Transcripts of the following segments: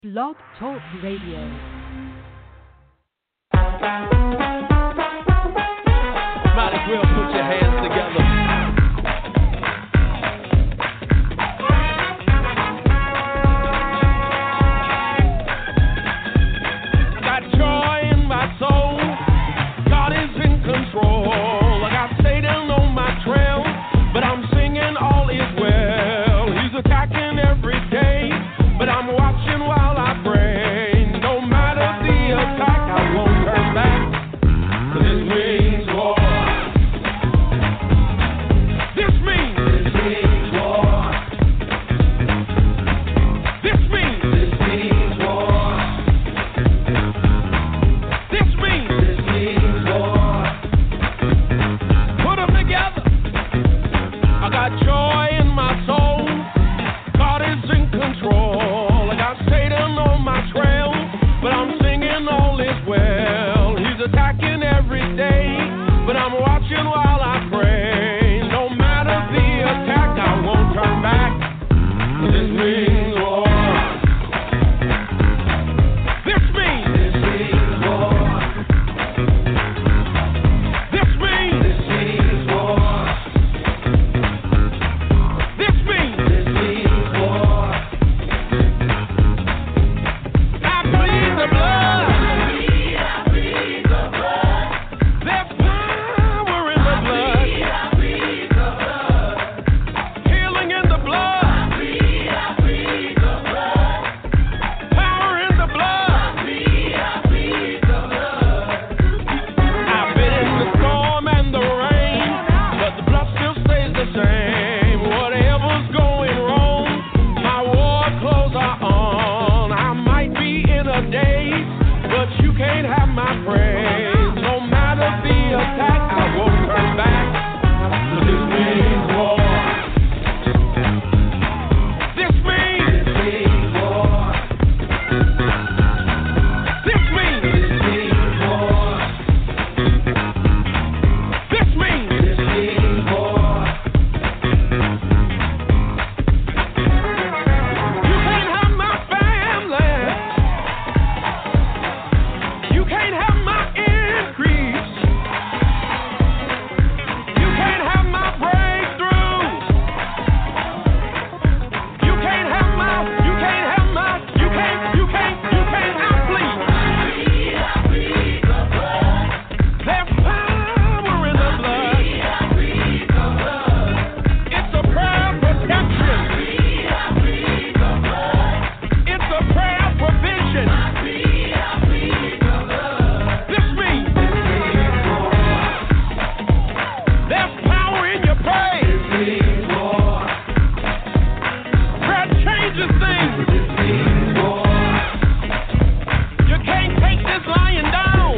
Blog Talk Radio. Might as well put your hands together. Got joy in my soul. God is in control. I got Satan on my trail, but I'm singing all is well. He's attacking every day, but I'm watching while I pray. No matter the attack, I won't turn back. 'Cause this means war. This means war. This means war. This means war. Put them together. I got joy in my soul. God is in control. I got Satan on my trail, but I'm singing all is well. He's attacking every day, but I'm watching while I pray. No matter the attack, I won't turn back. This means war. This means war. This means war. This means war. I bleed the blood. There's power in the blood. Healing in the blood. Power in the blood. I've been in the storm and the rain, but the blood still stays the same. Whatever's going wrong, my war clothes are on. I might be in a daze, but you can't have my praise. No matter the attack, I won't turn back. 'Cause this means war. This means war. This means war. This means war. You can't have my family. You can't have my increase. You can't have my breakthrough. You can't have my, you can't have my, you can't, I plead. There's power in the blood. It's a prayer of protection. It's a prayer of provision. This means there's power in your praise. Prayer changes things. You can't take this lying down.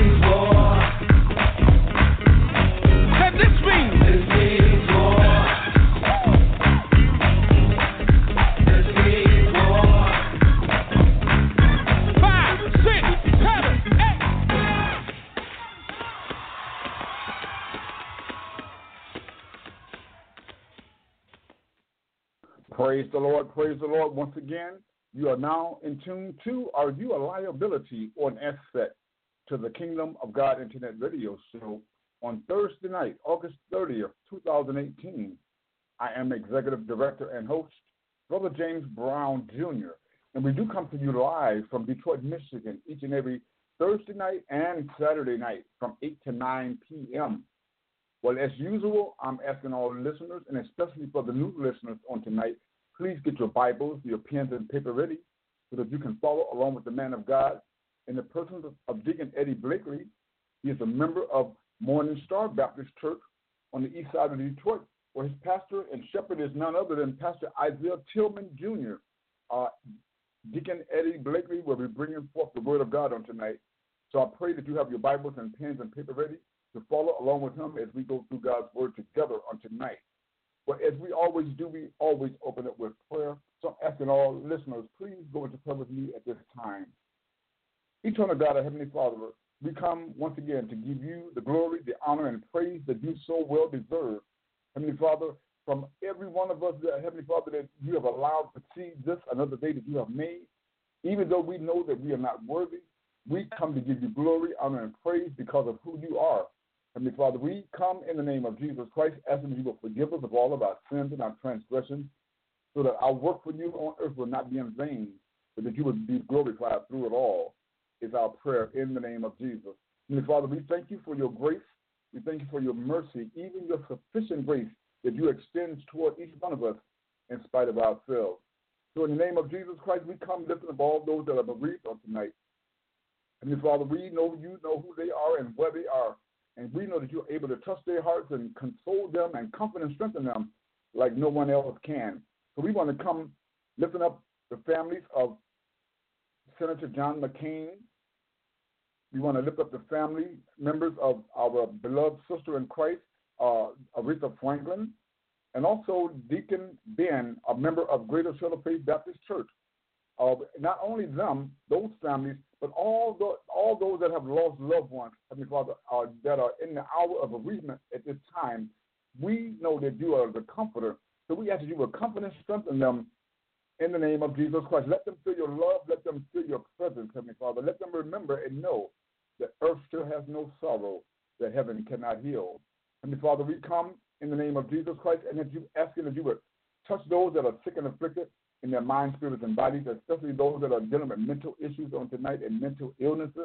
Said this means five, six, seven, eight. Praise the Lord, praise the Lord. Once again, you are now in tune to Are You a Liability or an Asset to the Kingdom of God Internet Radio Show on Thursday night, August 30th, 2018. I am Executive Director and host, Brother James Brown Jr., and we do come to you live from Detroit, Michigan, each and every Thursday night and Saturday night from 8 to 9 p.m. Well, as usual, I'm asking all listeners, and especially for the new listeners on tonight, please get your Bibles, your pens and paper ready so that you can follow along with the man of God in the person of Deacon Eddie Blakely. He is a member of Morning Star Baptist Church on the east side of Detroit, where his pastor and shepherd is none other than Pastor Isaiah Tillman Jr. Deacon Eddie Blakely will be bringing forth the word of God on tonight. So I pray that you have your Bibles and pens and paper ready to follow along with him as we go through God's word together on tonight. Well, as we always do, we always open up with prayer. So I'm asking all listeners, please go into prayer with me at this time. Eternal God, our Heavenly Father, we come once again to give you the glory, the honor, and praise that you so well deserve. Heavenly Father, from every one of us, Heavenly Father, that you have allowed to see this another day that you have made. Even though we know that we are not worthy, we come to give you glory, honor, and praise because of who you are. Heavenly Father, we come in the name of Jesus Christ, asking that you will forgive us of all of our sins and our transgressions, so that our work for you on earth will not be in vain, but that you would be glorified through it all, is our prayer in the name of Jesus. Heavenly Father, we thank you for your grace. We thank you for your mercy, even your sufficient grace that you extend toward each one of us in spite of ourselves. So in the name of Jesus Christ, we come lifting up all those that are bereaved on tonight. Heavenly Father, we know you know who they are and where they are, and we know that you're able to touch their hearts and console them and comfort and strengthen them like no one else can. So we want to come lifting up the families of Senator John McCain. We want to lift up the family members of our beloved sister in Christ, Aretha Franklin, and also Deacon Ben, a member of Greater Shield of Faith Baptist Church. Not only them, those families, but all those that have lost loved ones, Heavenly Father, that are in the hour of bereavement at this time. We know that you are the comforter, so we ask that you will comfort and strengthen them in the name of Jesus Christ. Let them feel your love. Let them feel your presence, Heavenly Father. Let them remember and know that earth still has no sorrow that heaven cannot heal. Heavenly Father, we come in the name of Jesus Christ, and that you asking that you would touch those that are sick and afflicted in their minds, spirits, and bodies, especially those that are dealing with mental issues on tonight and mental illnesses.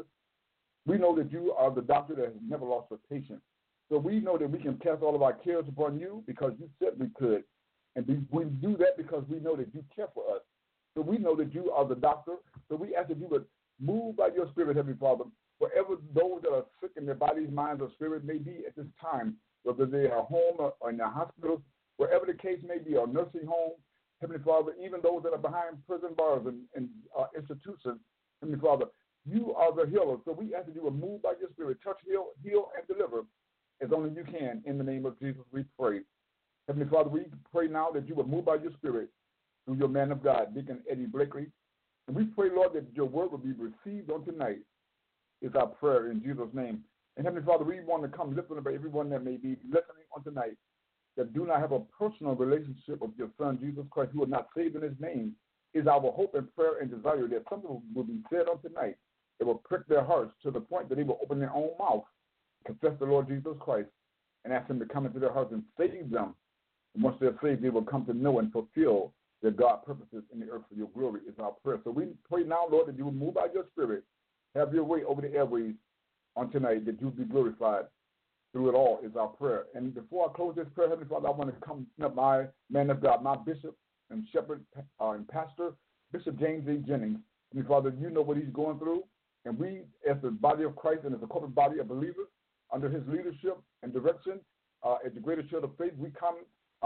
We know that you are the doctor that has never lost a patient. So we know that we can cast all of our cares upon you because you said we could. And we do that because we know that you care for us. So we know that you are the doctor. So we ask that you would move by your spirit, Heavenly Father, wherever those that are sick in their bodies, minds, or spirit may be at this time, whether they are home or in their hospitals, wherever the case may be, or nursing home, Heavenly Father, even those that are behind prison bars and institutions, Heavenly Father, you are the healer. So we ask that you will move by your spirit, touch, heal, and deliver as only you can. In the name of Jesus, we pray. Heavenly Father, we pray now that you will move by your spirit through your man of God, Deacon Eddie Blakely. And we pray, Lord, that your word will be received on tonight, is our prayer in Jesus' name. And Heavenly Father, we want to come lifting up everyone that may be listening on tonight that do not have a personal relationship with your Son, Jesus Christ, who are not saved in his name. Is our hope and prayer and desire that something will be said on tonight that will prick their hearts to the point that they will open their own mouth, confess the Lord Jesus Christ, and ask him to come into their hearts and save them. And once they're saved, they will come to know and fulfill their God purposes in the earth for your glory, is our prayer. So we pray now, Lord, that you will move by your spirit, have your way over the airways on tonight, that you be glorified through it all, is our prayer. And before I close this prayer, Heavenly Father, I want to come up my man of God, my bishop and shepherd and pastor, Bishop James A. Jennings. Heavenly Father, you know what he's going through. And we, as the body of Christ and as a corporate body of believers, under his leadership and direction, at the Greater Shield of Faith, we come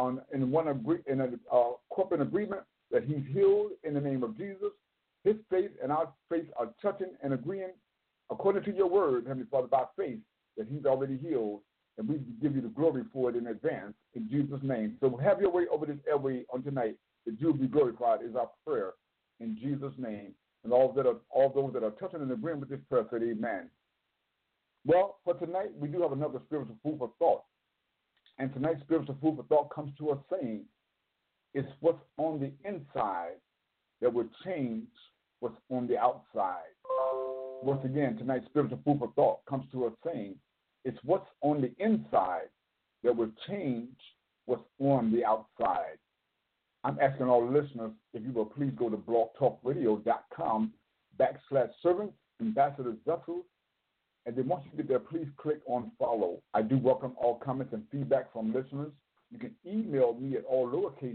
in a corporate agreement that he's healed in the name of Jesus. His faith and our faith are touching and agreeing according to your word, Heavenly Father, by faith, that he's already healed, and we give you the glory for it in advance in Jesus' name. So have your way over this airway on tonight, that you'll be glorified, is our prayer in Jesus' name. And all those that are touching and agreeing with this prayer said amen. Well, for tonight, we do have another spiritual food for thought. And tonight's spiritual food for thought comes to us saying, it's what's on the inside that will change what's on the outside. Once again, tonight's spiritual food for thought comes to us saying, it's what's on the inside that will change what's on the outside. I'm asking all listeners, if you will please go to blogtalkradio.com/servants, Ambassador Zussel, and then once you get there, please click on follow. I do welcome all comments and feedback from listeners. You can email me at all lowercase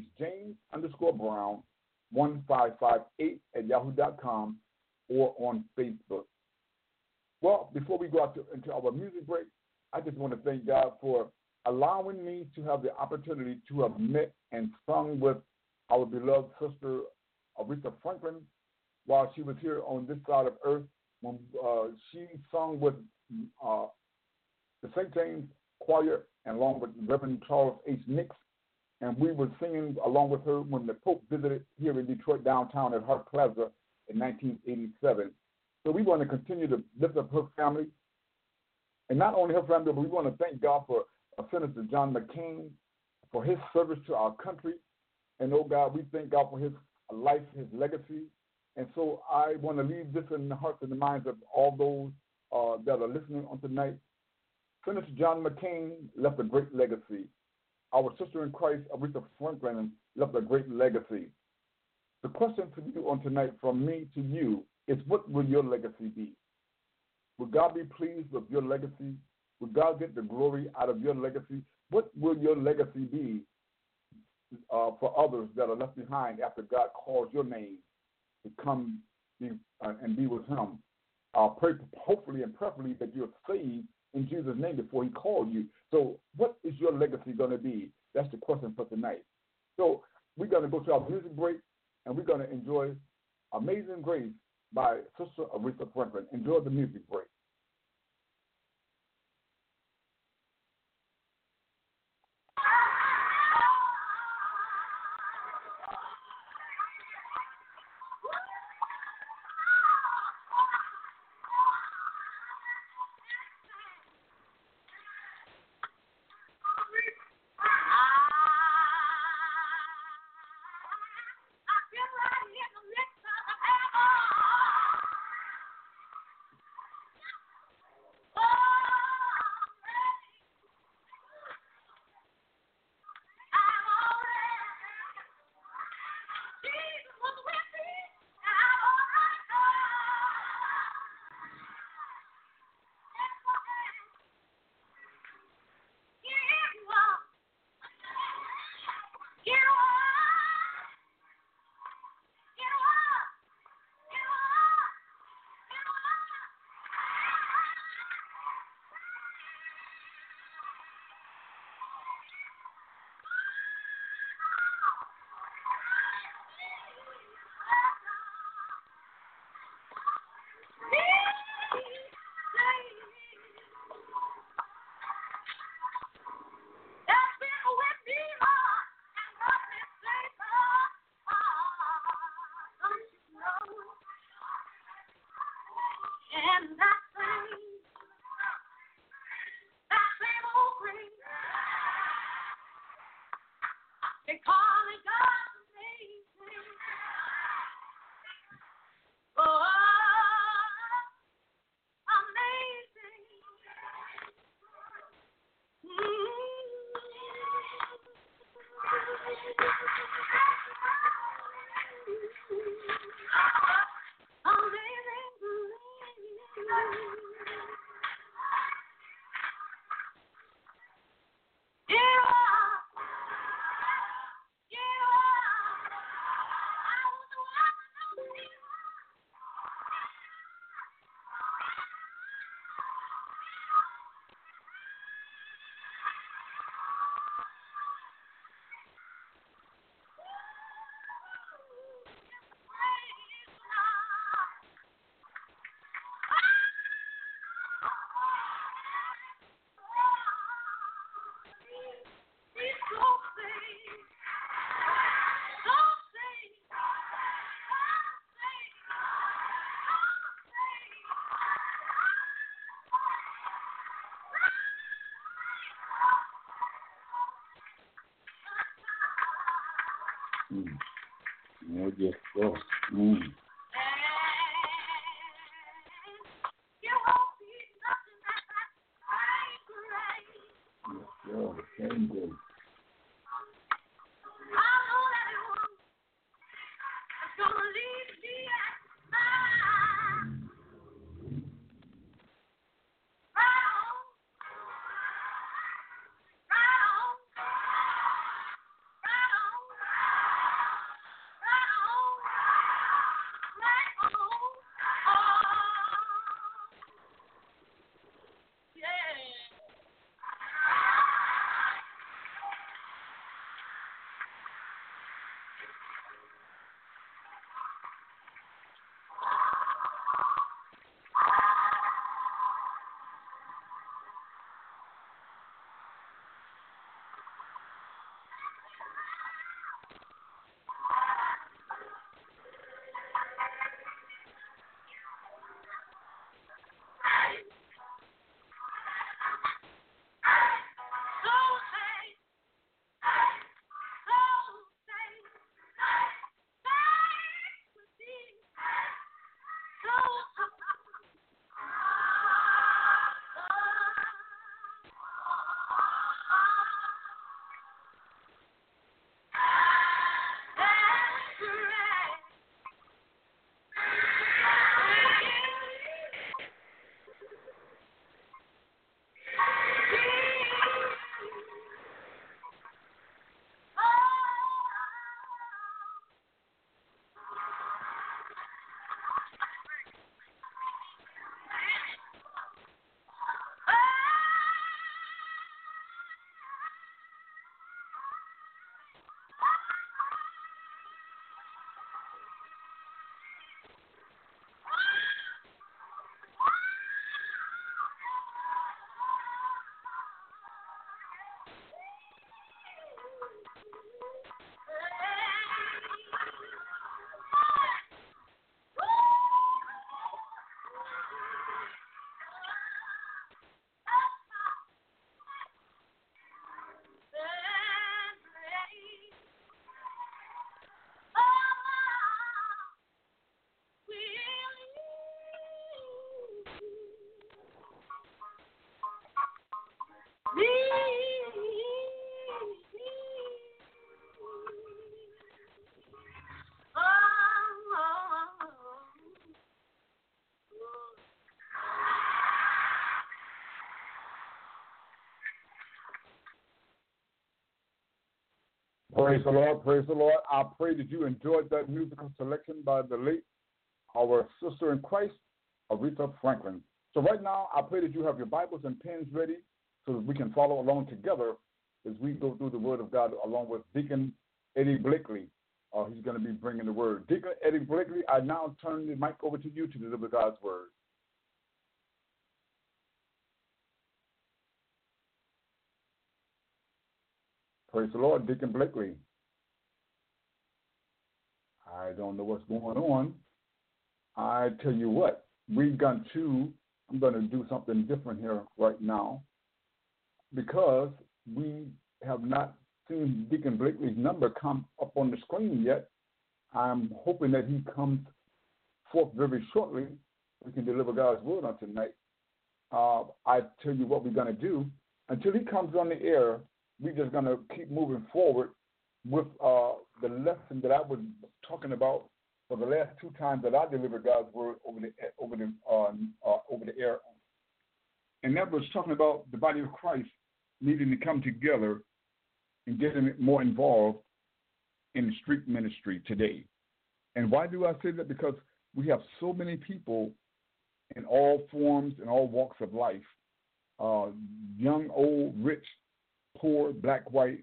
James_Brown1558 @yahoo.com or on Facebook. Well, before we go out into our music break, I just want to thank God for allowing me to have the opportunity to have met and sung with our beloved sister, Aretha Franklin, while she was here on this side of earth, when she sung with the St. James Choir and along with Reverend Charles H. Nix, and we were singing along with her when the Pope visited here in Detroit downtown at Hart Plaza in 1987. So we want to continue to lift up her family, and not only her family, but we want to thank God for Senator John McCain for his service to our country. And, oh, God, we thank God for his life, his legacy, And so I want to leave this in the hearts and the minds of all those that are listening on tonight. Senator John McCain left a great legacy. Our sister in Christ, Aretha Franklin, left a great legacy. The question for you on tonight from me to you is, what will your legacy be? Will God be pleased with your legacy? Will God get the glory out of your legacy? What will your legacy be for others that are left behind after God calls your name to come and be with him? Pray, hopefully and preferably, that you're saved in Jesus' name before he called you. So what is your legacy going to be? That's the question for tonight. So we're going to go to our music break, and we're going to enjoy Amazing Grace by Sister Aretha Franklin. Enjoy the music break. Oh, yes, go. Same day. Praise the Lord. Praise the Lord. I pray that you enjoyed that musical selection by the late, our sister in Christ, Aretha Franklin. So right now, I pray that you have your Bibles and pens ready so that we can follow along together as we go through the Word of God along with Deacon Eddie Blakely. He's going to be bringing the Word. Deacon Eddie Blakely, I now turn the mic over to you to deliver God's Word. Praise the Lord, Deacon Blakely. I don't know what's going on. I tell you what, I'm going to do something different here right now because we have not seen Deacon Blakely's number come up on the screen yet. I'm hoping that he comes forth very shortly. We can deliver God's Word on tonight. I tell you what we're going to do. Until he comes on the air, we're just going to keep moving forward with the lesson that I was talking about for the last two times that I delivered God's Word over the air. And that was talking about the body of Christ needing to come together and getting more involved in street ministry today. And why do I say that? Because we have so many people in all forms and all walks of life, young, old, rich, poor, black, white,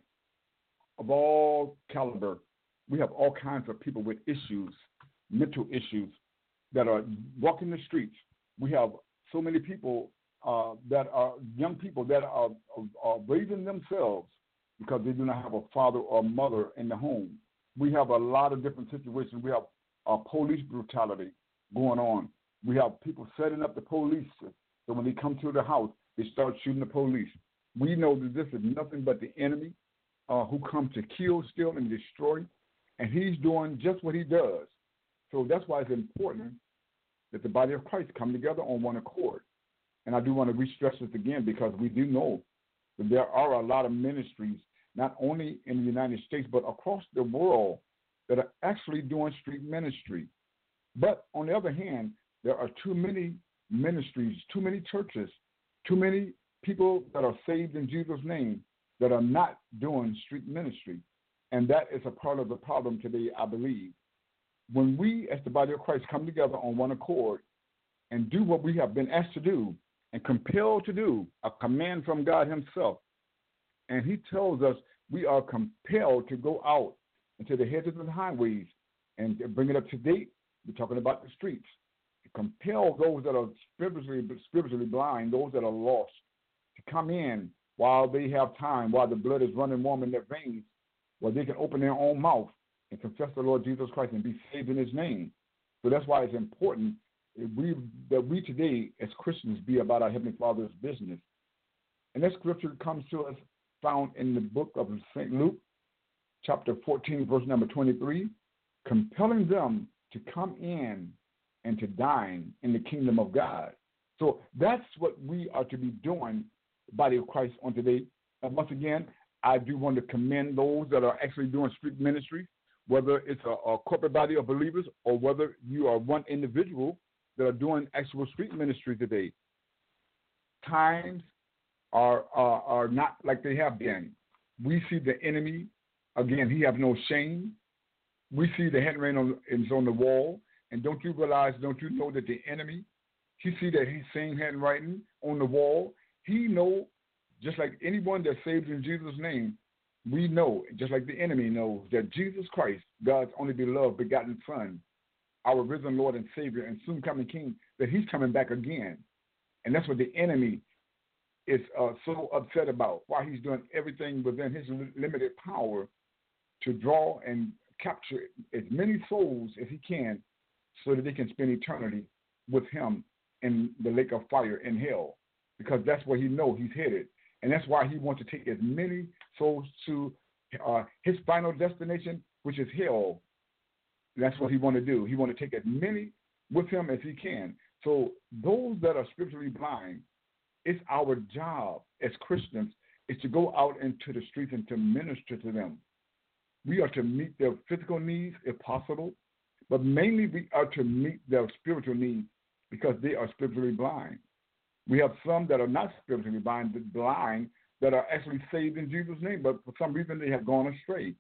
of all caliber. We have all kinds of people with issues, mental issues, that are walking the streets. We have so many people that are young people that are raising themselves because they do not have a father or mother in the home. We have a lot of different situations. We have police brutality going on. We have people setting up the police, so when they come to the house, they start shooting the police. We know that this is nothing but the enemy who comes to kill, steal, and destroy, and he's doing just what he does. So that's why it's important that the body of Christ come together on one accord. And I do want to re-stress this again because we do know that there are a lot of ministries, not only in the United States, but across the world that are actually doing street ministry. But on the other hand, there are too many ministries, too many churches, too many people that are saved in Jesus' name that are not doing street ministry. And that is a part of the problem today, I believe. When we, as the body of Christ, come together on one accord and do what we have been asked to do and compelled to do, a command from God himself, and he tells us we are compelled to go out into the hedges and highways and bring it up to date. We're talking about the streets. To compel those that are spiritually blind, those that are lost, to come in while they have time, while the blood is running warm in their veins, while they can open their own mouth and confess the Lord Jesus Christ and be saved in his name. So that's why it's important that we today as Christians be about our Heavenly Father's business. And that scripture comes to us found in the book of St. Luke, chapter 14, verse number 23, compelling them to come in and to dine in the kingdom of God. So that's what we are to be doing, the body of Christ, on today. And once again, I do want to commend those that are actually doing street ministry, whether it's a corporate body of believers or whether you are one individual that are doing actual street ministry today. Times are not like they have been. We see the enemy, again, he have no shame. We see the handwriting is on the wall. And don't you know that the enemy, he see that he's same handwriting on the wall. He know, just like anyone that's saved in Jesus' name, we know, just like the enemy knows, that Jesus Christ, God's only beloved, begotten Son, our risen Lord and Savior and soon coming King, that he's coming back again. And that's what the enemy is so upset about, why he's doing everything within his limited power to draw and capture as many souls as he can so that they can spend eternity with him in the lake of fire in hell, because that's where he knows he's headed. And that's why he wants to take as many souls to his final destination, which is hell. That's what he wants to do. He wants to take as many with him as he can. So those that are spiritually blind, it's our job as Christians is to go out into the streets and to minister to them. We are to meet their physical needs if possible, but mainly we are to meet their spiritual needs because they are spiritually blind. We have some that are not spiritually blind that are actually saved in Jesus' name, but for some reason they have gone astray.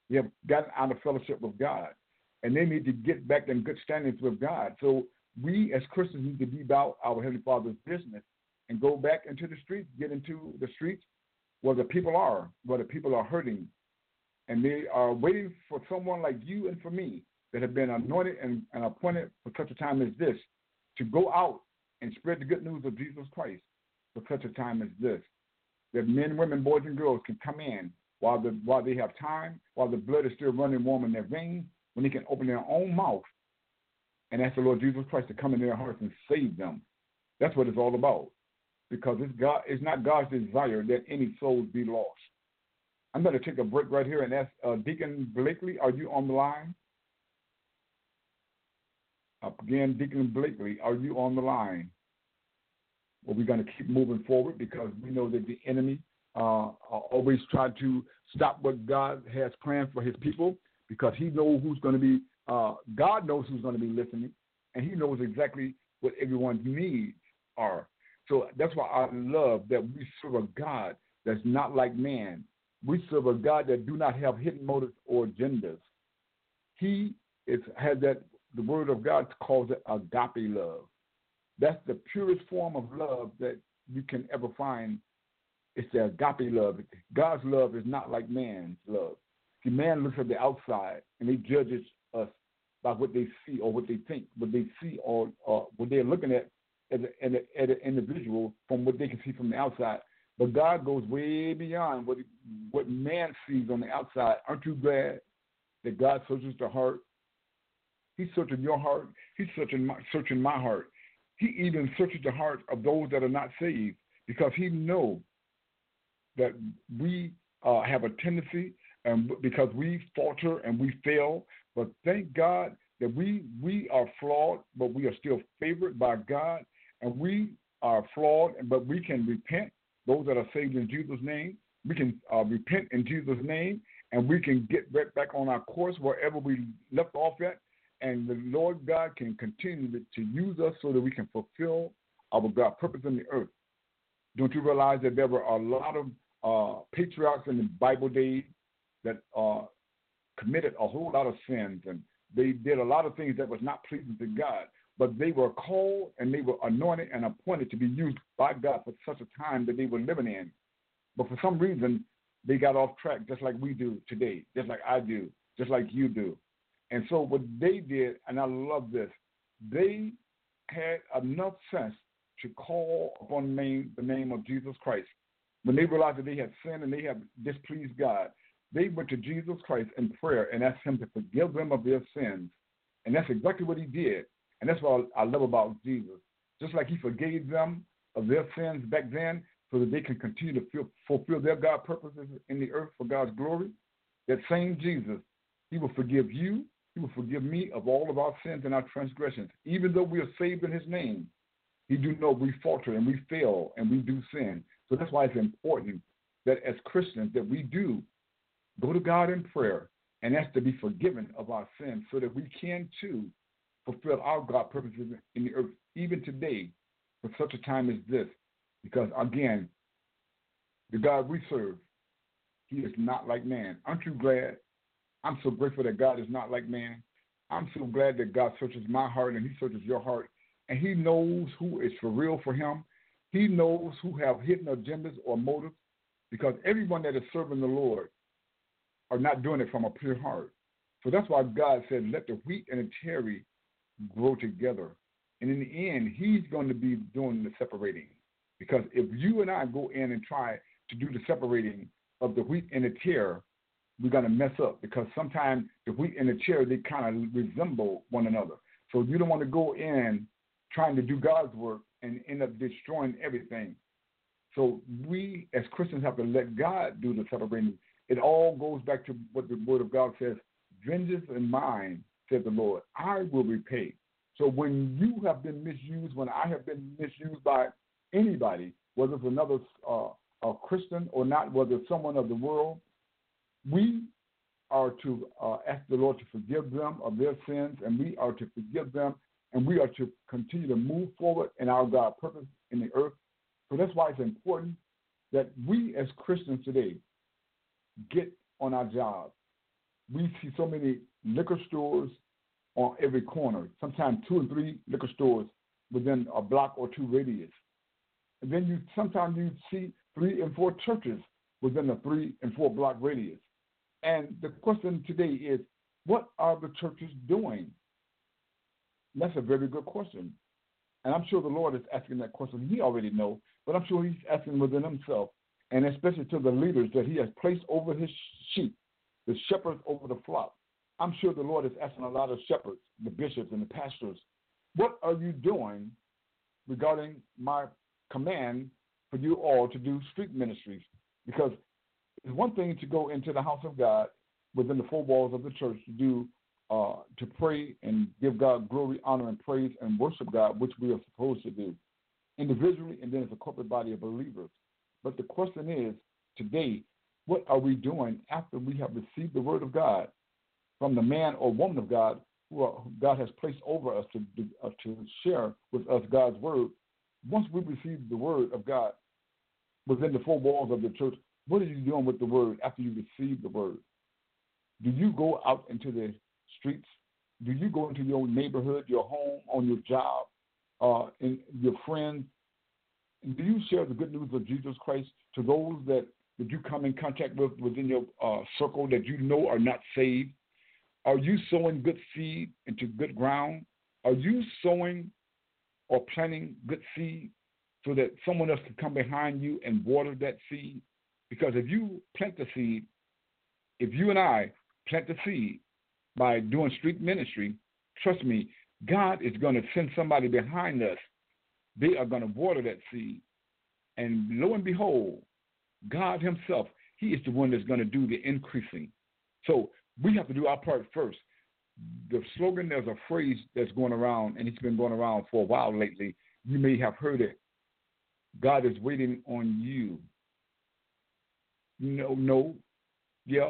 They have gotten out of fellowship with God, and they need to get back in good standings with God. So we as Christians need to be about our Heavenly Father's business and go back into the streets, get into the streets where the people are hurting, and they are waiting for someone like you and for me that have been anointed and appointed for such a time as this to go out and spread the good news of Jesus Christ for such a time as this. That men, women, boys, and girls can come in while they have time, while the blood is still running warm in their veins, when they can open their own mouth and ask the Lord Jesus Christ to come in their hearts and save them. That's what it's all about. Because it's not God's desire that any souls be lost. I'm going to take a break right here and ask Deacon Blakely, are you on the line? Again, Deacon Blakely, are you on the line? Well, we're going to keep moving forward because we know that the enemy always try to stop what God has planned for his people, because he knows who's going to be, God knows who's going to be listening, and he knows exactly what everyone's needs are. So that's why I love that we serve a God that's not like man. We serve a God that do not have hidden motives or agendas. He has that, the word of God calls it agape love. That's the purest form of love that you can ever find. It's the agape love. God's love is not like man's love. See, man looks at the outside and he judges us by what they see or what they think, what they see or what they're looking at as an individual from what they can see from the outside. But God goes way beyond what man sees on the outside. Aren't you glad that God searches the heart? He's searching your heart. He's searching my heart. He even searches the heart of those that are not saved, because he knows that we have a tendency, because we falter and we fail. But thank God that we are flawed, but we are still favored by God. And we are flawed, but we can repent. Those that are saved in Jesus' name, we can repent in Jesus' name, and we can get right back on our course wherever we left off at. And the Lord God can continue to use us so that we can fulfill our God purpose in the earth. Don't you realize that there were a lot of patriarchs in the Bible days that committed a whole lot of sins, and they did a lot of things that was not pleasing to God, but they were called and they were anointed and appointed to be used by God for such a time that they were living in. But for some reason, they got off track, just like we do today, just like I do, just like you do. And so what they did, and I love this, they had enough sense to call upon the name of Jesus Christ. When they realized that they had sinned and they had displeased God, they went to Jesus Christ in prayer and asked him to forgive them of their sins. And that's exactly what he did. And that's what I love about Jesus. Just like he forgave them of their sins back then so that they can continue to fulfill their God purposes in the earth for God's glory, that same Jesus, he will forgive you. He will forgive me of all of our sins and our transgressions. Even though we are saved in his name, he do know we falter and we fail and we do sin. So that's why it's important that as Christians that we do go to God in prayer and ask to be forgiven of our sins so that we can too fulfill our God purposes in the earth, even today, for such a time as this. Because again, the God we serve, he is not like man. Aren't you glad? I'm so grateful that God is not like man. I'm so glad that God searches my heart and he searches your heart. And he knows who is for real for him. He knows who have hidden agendas or motives, because everyone that is serving the Lord are not doing it from a pure heart. So that's why God said, let the wheat and the tare grow together. And in the end, he's going to be doing the separating. Because if you and I go in and try to do the separating of the wheat and the tare, we're going to mess up, because sometimes the wheat and the tare, they kind of resemble one another. So you don't want to go in trying to do God's work and end up destroying everything. So we as Christians have to let God do the separating. It all goes back to what the word of God says, vengeance is mine, said the Lord, I will repay. So when you have been misused, when I have been misused by anybody, whether it's another a Christian or not, whether it's someone of the world, we are to ask the Lord to forgive them of their sins, and we are to forgive them, and we are to continue to move forward in our God purpose in the earth. So that's why it's important that we as Christians today get on our jobs, we see so many liquor stores on every corner, sometimes 2 and 3 liquor stores within a block or 2 radius. And then sometimes you see 3 and 4 churches within a 3 and 4 block radius. And the question today is, what are the churches doing? That's a very good question. And I'm sure the Lord is asking that question. He already knows, but I'm sure he's asking within himself, and especially to the leaders that he has placed over his sheep, the shepherds over the flock. I'm sure the Lord is asking a lot of shepherds, the bishops and the pastors, what are you doing regarding my command for you all to do street ministries? Because it's one thing to go into the house of God within the 4 walls of the church to do to pray and give God glory, honor, and praise and worship God, which we are supposed to do individually and then as a corporate body of believers. But the question is, today, what are we doing after we have received the word of God from the man or woman of God who God has placed over us to share with us God's word? Once we receive the word of God within the 4 walls of the church, what are you doing with the word after you receive the word? Do you go out into the streets? Do you go into your neighborhood, your home, on your job, and your friends? Do you share the good news of Jesus Christ to those that you come in contact with within your circle that you know are not saved? Are you sowing good seed into good ground? Are you sowing or planting good seed so that someone else can come behind you and water that seed? Because if you plant the seed, if you and I plant the seed by doing street ministry, trust me, God is going to send somebody behind us. They are going to water that seed. And lo and behold, God himself, he is the one that's going to do the increasing. So we have to do our part first. The slogan, there's a phrase that's going around, and it's been going around for a while lately. You may have heard it. God is waiting on you. No. Yeah,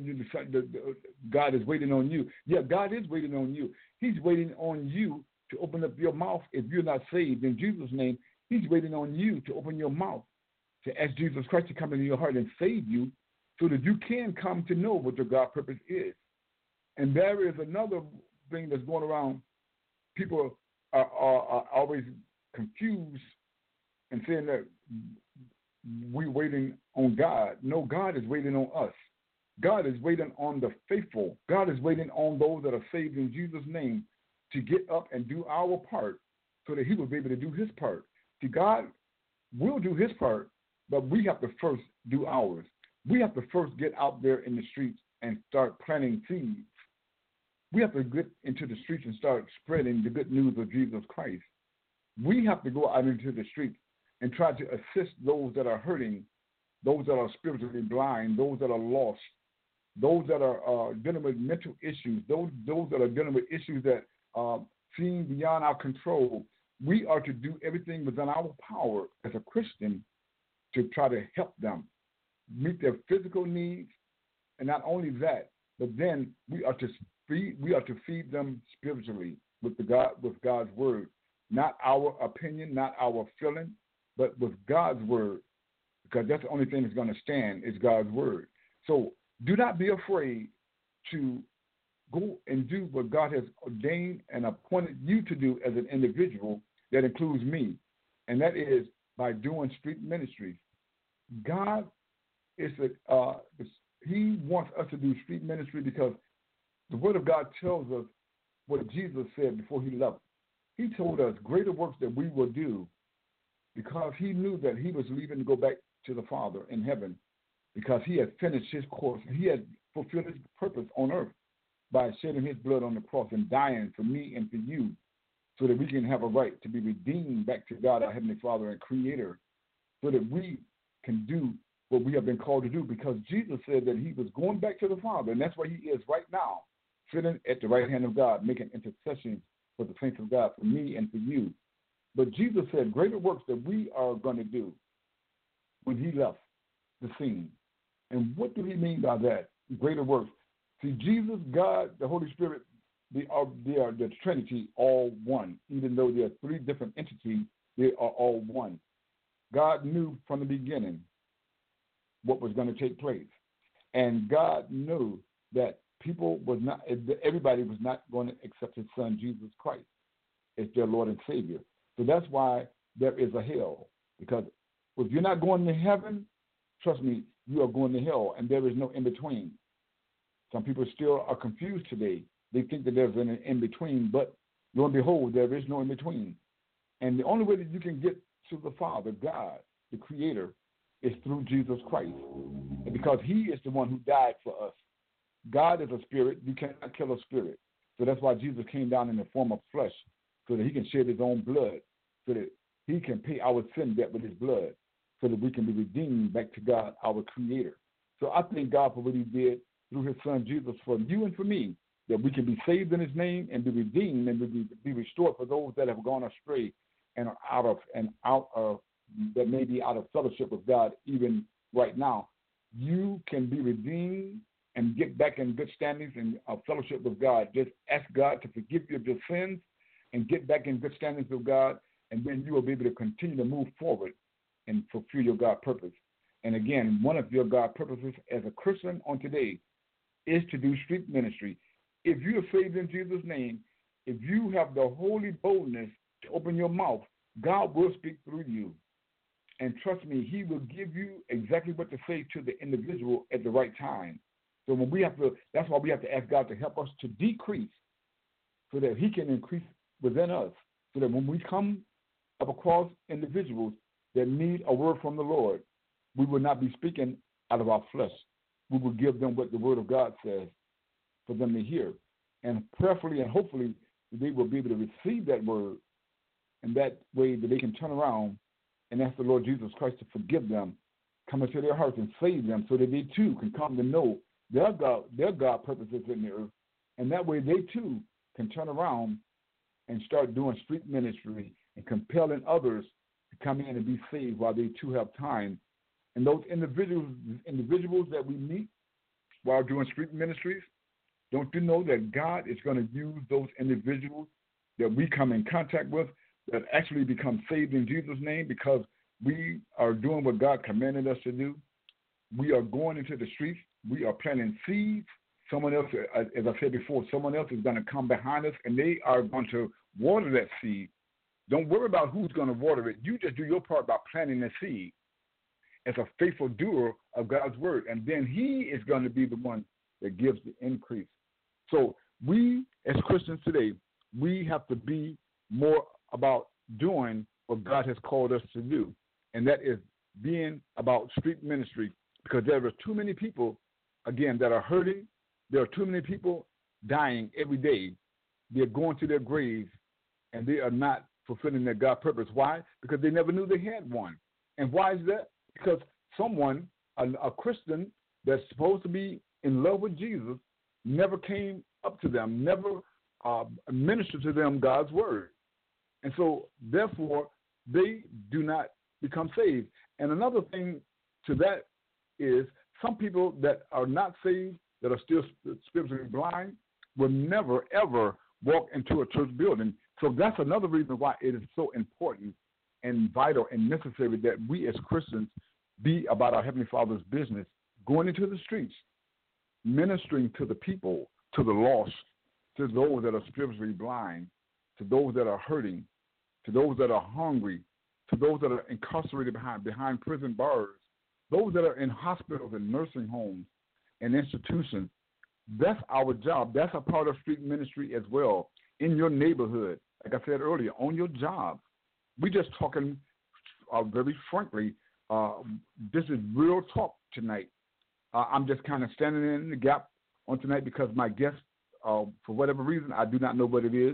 God is waiting on you. Yeah, God is waiting on you. He's waiting on you to open up your mouth if you're not saved. In Jesus' name, he's waiting on you to open your mouth, to ask Jesus Christ to come into your heart and save you so that you can come to know what your God purpose is. And there is another thing that's going around. People are always confused and saying that we're waiting on God. No, God is waiting on us. God is waiting on the faithful. God is waiting on those that are saved in Jesus' name to get up and do our part so that he will be able to do his part. See, God will do his part, but we have to first do ours. We have to first get out there in the streets and start planting seeds. We have to get into the streets and start spreading the good news of Jesus Christ. We have to go out into the streets and try to assist those that are hurting, those that are spiritually blind, those that are lost, those that are dealing with mental issues, those that are dealing with issues that seem beyond our control. We are to do everything within our power as a Christian to try to help them meet their physical needs, and not only that, but then we are to feed them spiritually with God's word, not our opinion, not our feeling, but with God's word, because that's the only thing that's going to stand is God's word. So do not be afraid to go and do what God has ordained and appointed you to do as an individual. That includes me, and that is by doing street ministries. God is he wants us to do street ministry because the word of God tells us what Jesus said before he left. He told us greater works that we will do because he knew that he was leaving to go back to the Father in heaven because he had finished his course. He had fulfilled his purpose on earth by shedding his blood on the cross and dying for me and for you so that we can have a right to be redeemed back to God, our Heavenly Father and Creator, so that we can do what we have been called to do because Jesus said that he was going back to the Father, and that's where he is right now, sitting at the right hand of God, making intercessions for the saints of God, for me and for you. But Jesus said greater works that we are going to do when he left the scene. And what do he mean by that? Greater works. See, Jesus, God, the Holy Spirit, they are the Trinity, all one. Even though there are 3 different entities, they are all one. God knew from the beginning what was going to take place. And God knew that everybody was not going to accept his son, Jesus Christ, as their Lord and Savior. So that's why there is a hell. Because if you're not going to heaven, trust me, you are going to hell, and there is no in-between. Some people still are confused today. They think that there's an in-between, but lo and behold, there is no in-between. And the only way that you can get to the Father, God, the Creator, is through Jesus Christ. And because he is the one who died for us. God is a spirit. You cannot kill a spirit. So that's why Jesus came down in the form of flesh, so that he can shed his own blood, so that he can pay our sin debt with his blood, so that we can be redeemed back to God, our Creator. So I thank God for what he did through his son Jesus for you and for me, that we can be saved in his name and be redeemed and be restored for those that have gone astray and are out of that may be out of fellowship with God even right now. You can be redeemed and get back in good standings and fellowship with God. Just ask God to forgive you of your sins and get back in good standings with God, and then you will be able to continue to move forward and fulfill your God purpose. And again, one of your God purposes as a Christian on today is to do street ministry. If you are saved in Jesus' name, if you have the holy boldness to open your mouth, God will speak through you. And trust me, he will give you exactly what to say to the individual at the right time. So that's why we have to ask God to help us to decrease so that he can increase within us. So that when we come up across individuals that need a word from the Lord, we will not be speaking out of our flesh. We will give them what the word of God says for them to hear. And prayerfully and hopefully they will be able to receive that word, and that way that they can turn around and ask the Lord Jesus Christ to forgive them, come into their hearts and save them, so that they too can come to know their God purposes in the earth. And that way they too can turn around and start doing street ministry and compelling others to come in and be saved while they too have time. And those individuals that we meet while doing street ministries, don't you know that God is going to use those individuals that we come in contact with that actually become saved in Jesus' name, because we are doing what God commanded us to do? We are going into the streets. We are planting seeds. Someone else, as I said before, someone else is going to come behind us, and they are going to water that seed. Don't worry about who's going to water it. You just do your part by planting the seed as a faithful doer of God's word, and then he is going to be the one that gives the increase. So we, as Christians today, we have to be more about doing what God has called us to do, and that is being about street ministry, because there are too many people, again, that are hurting. There are too many people dying every day. They're going to their graves, and they are not fulfilling their God purpose. Why? Because they never knew they had one. And why is that? Because someone, a Christian that's supposed to be in love with Jesus, never came up to them, never ministered to them God's word. And so, therefore, they do not become saved. And another thing to that is some people that are not saved, that are still spiritually blind, will never, ever walk into a church building. So that's another reason why it is so important and vital and necessary that we as Christians be about our Heavenly Father's business, going into the streets, ministering to the people, to the lost, to those that are spiritually blind, to those that are hurting, to those that are hungry, to those that are incarcerated behind prison bars, those that are in hospitals and nursing homes and institutions. That's our job. That's a part of street ministry as well. In your neighborhood, like I said earlier, on your job. We're just talking very frankly. This is real talk tonight. I'm just kind of standing in the gap on tonight because my guest, for whatever reason, I do not know what it is,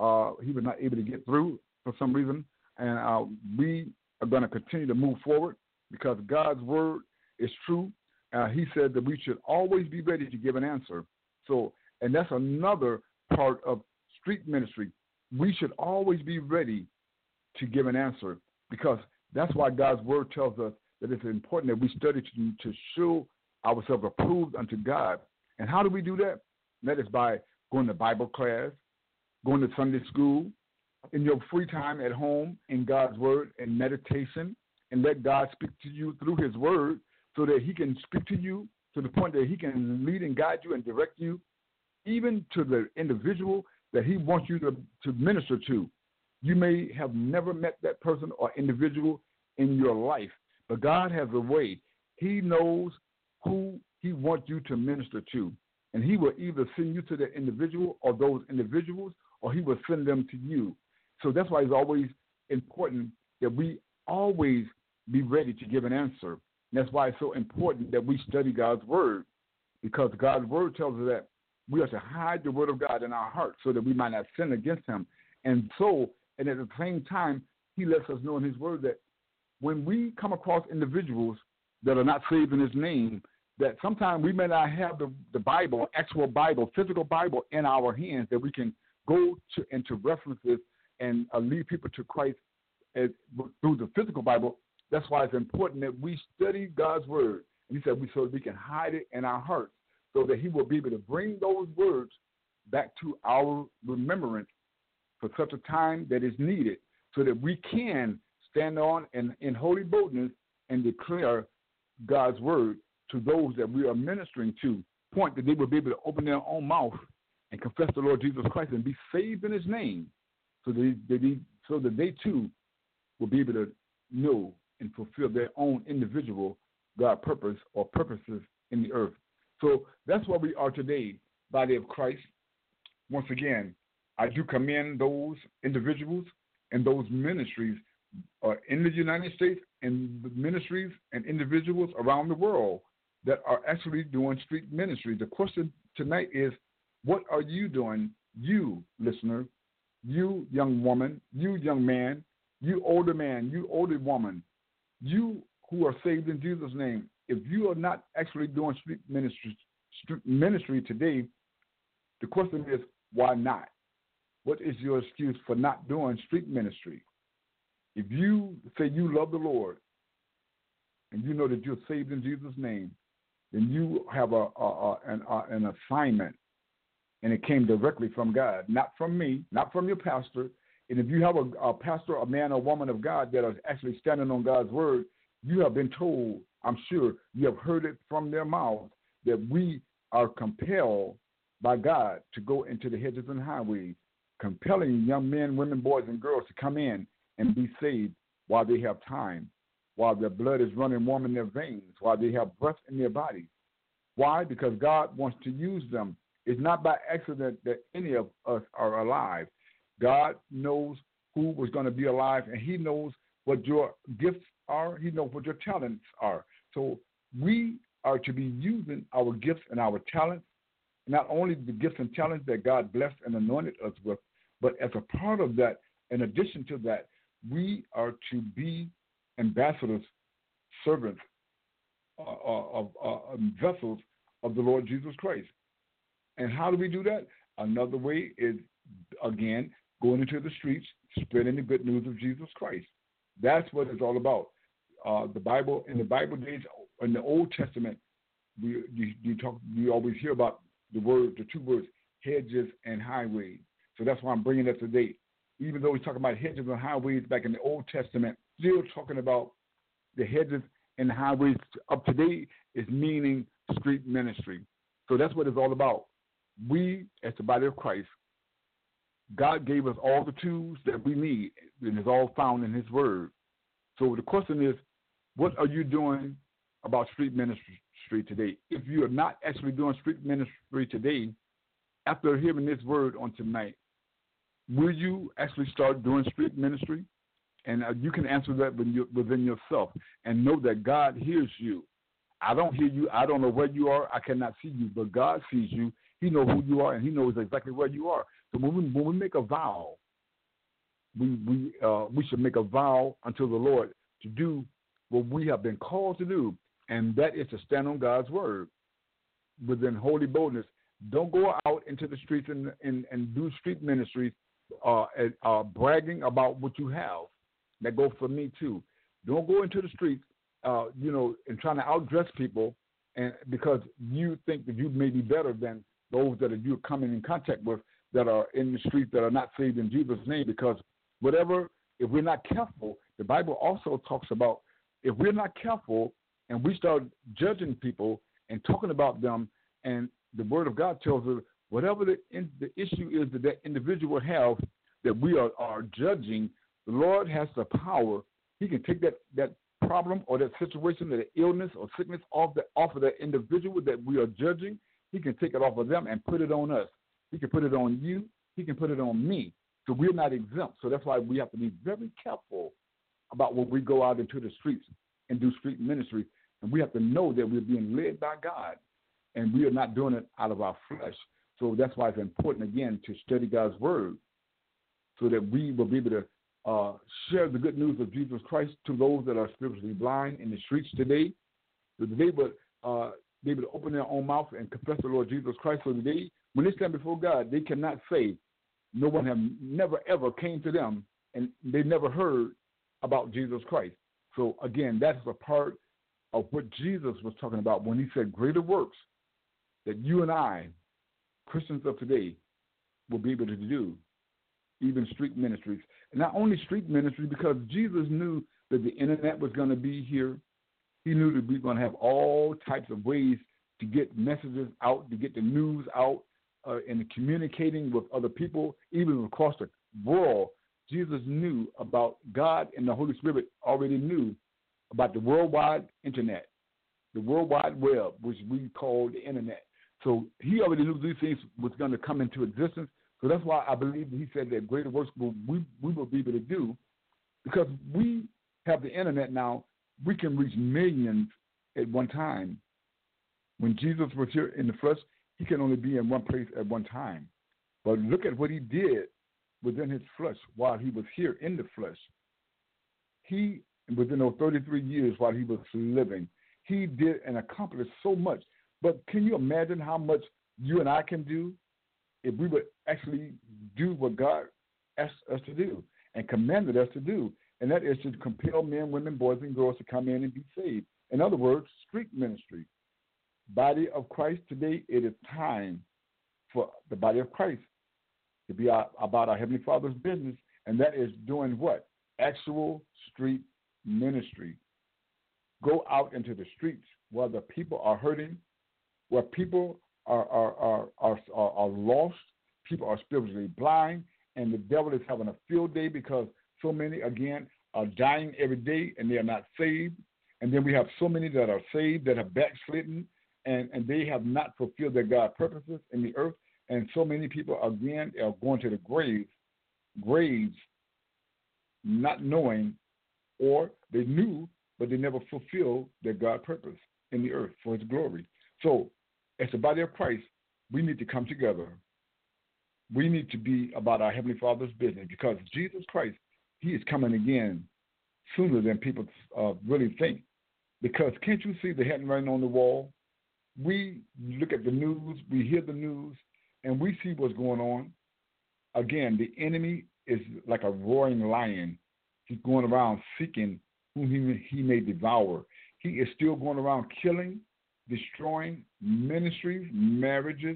he was not able to get through for some reason. And we are going to continue to move forward because God's word is true. He said that we should always be ready to give an answer. So, and that's another part of street ministry. We should always be ready to give an answer, because that's why God's word tells us that it's important that we study to show ourselves approved unto God. And how do we do that? That is by going to Bible class, going to Sunday school, in your free time at home, in God's word and meditation, and let God speak to you through his word so that he can speak to you to the point that he can lead and guide you and direct you even to the individual that he wants you to minister to. You may have never met that person or individual in your life, but God has a way. He knows who he wants you to minister to, and he will either send you to the individual or those individuals, or he will send them to you. So that's why it's always important that we always be ready to give an answer. And that's why it's so important that we study God's word, because God's word tells us that we are to hide the word of God in our hearts so that we might not sin against him. And at the same time, he lets us know in his word that when we come across individuals that are not saved in his name, that sometimes we may not have the Bible, actual Bible, physical Bible in our hands that we can go to into references and lead people to Christ through the physical Bible. That's why it's important that we study God's word. And he said so that we can hide it in our hearts so that he will be able to bring those words back to our remembrance for such a time that is needed, so that we can stand on in holy boldness and declare God's word to those that we are ministering to, point that they will be able to open their own mouth and confess the Lord Jesus Christ and be saved in his name, so that they too will be able to know and fulfill their own individual God purpose or purposes in the earth. So that's where we are today, body of Christ. Once again, I do commend those individuals and those ministries in the United States and the ministries and individuals around the world that are actually doing street ministry. The question tonight is, what are you doing, you listener, you young woman, you young man, you older man, you older woman, you who are saved in Jesus' name? If you are not actually doing street ministry today, the question is, why not? What is your excuse for not doing street ministry? If you say you love the Lord and you know that you're saved in Jesus' name, then you have an assignment, and it came directly from God, not from me, not from your pastor. And if you have a pastor, a man or woman of God that is actually standing on God's word, you have been told, I'm sure you have heard it from their mouths, that we are compelled by God to go into the hedges and highways, compelling young men, women, boys, and girls to come in and be saved while they have time, while their blood is running warm in their veins, while they have breath in their bodies. Why? Because God wants to use them. It's not by accident that any of us are alive. God knows who was going to be alive, and he knows what your gifts are. He knows what your talents are. So we are to be using our gifts and our talents, not only the gifts and talents that God blessed and anointed us with, but as a part of that, in addition to that, we are to be ambassadors, servants, vessels of the Lord Jesus Christ. And how do we do that? Another way is, again, going into the streets, spreading the good news of Jesus Christ. That's what it's all about. In the Bible days, in the Old Testament, you always hear about the two words, hedges and highways. So that's why I'm bringing that today. Even though we're talking about hedges and highways back in the Old Testament, still talking about the hedges and the highways up to date is meaning street ministry. So that's what it's all about. We, as the body of Christ, God gave us all the tools that we need, and it's all found in his word. So the question is, what are you doing about street ministry today? If you are not actually doing street ministry today, after hearing this word on tonight, will you actually start doing street ministry? And you can answer that within yourself and know that God hears you. I don't hear you. I don't know where you are. I cannot see you, but God sees you. He knows who you are, and he knows exactly where you are. So when we make a vow, we should make a vow unto the Lord to do what we have been called to do, and that is to stand on God's word within holy boldness. Don't go out into the streets and do street ministries bragging about what you have. That goes for me too. Don't go into the streets, and trying to outdress people, and because you think that you may be better than those that you're coming in contact with that are in the street that are not saved in Jesus' name. Because if we're not careful, the Bible also talks about if we're not careful and we start judging people and talking about them, and the Word of God tells us whatever the issue is that individual have that we are judging, the Lord has the power. He can take that problem or that situation, that illness or sickness off of that individual that we are judging. He can take it off of them and put it on us. He can put it on you. He can put it on me. So we're not exempt. So that's why we have to be very careful about when we go out into the streets and do street ministry. And we have to know that we're being led by God, and we are not doing it out of our flesh. So that's why it's important, again, to study God's word so that we will be able to share the good news of Jesus Christ to those that are spiritually blind in the streets today, so that they will be able to open their own mouth and confess the Lord Jesus Christ, so that when they stand before God, they cannot say no one have never, ever came to them and they never heard about Jesus Christ. So, again, that's a part of what Jesus was talking about when he said greater works that you and I, Christians of today, will be able to do, even street ministries. And not only street ministry, because Jesus knew that the internet was going to be here. He knew that we were going to have all types of ways to get messages out, to get the news out, and communicating with other people, even across the world. Jesus knew about God, and the Holy Spirit already knew about the worldwide internet, the World Wide Web, which we call the internet. So he already knew these things was going to come into existence. So that's why I believe he said that greater works we will be able to do, because we have the internet now. We can reach millions at one time. When Jesus was here in the flesh, he can only be in one place at one time. But look at what he did within his flesh while he was here in the flesh. He, within those 33 years while he was living, he did and accomplished so much. But can you imagine how much you and I can do if we would actually do what God asked us to do and commanded us to do? And that is to compel men, women, boys, and girls to come in and be saved. In other words, street ministry. Body of Christ, today it is time for the body of Christ to be about our Heavenly Father's business, and that is doing what? Actual street ministry. Go out into the streets where the people are hurting, where people are lost, people are spiritually blind, and the devil is having a field day because so many, again, are dying every day and they are not saved. And then we have so many that are saved that have backslidden, and they have not fulfilled their God purposes in the earth. And so many people, again, are going to the graves, not knowing, or they knew, but they never fulfilled their God purpose in the earth for his glory. So as the body of Christ, we need to come together. We need to be about our Heavenly Father's business, because Jesus Christ, he is coming again sooner than people really think. Because can't you see the handwriting on the wall? We look at the news, we hear the news, and we see what's going on. Again, the enemy is like a roaring lion. He's going around seeking whom he may devour. He is still going around killing, destroying ministries, marriages,